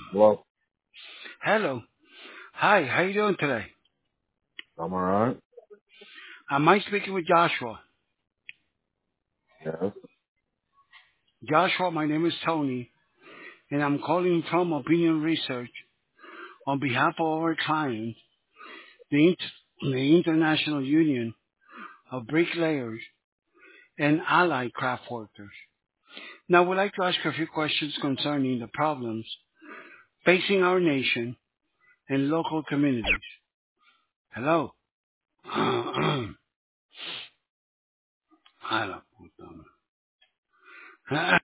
Well, Hello. Hi, how you doing today? I'm alright. Am I speaking with Joshua? Yes. Joshua, my name is Tony, and I'm calling from Opinion Research on behalf of our client, the International Union of Bricklayers and Allied Craft Workers. Now, I would like to ask you a few questions concerning the problems facing our nation and local communities. Hello. Hello.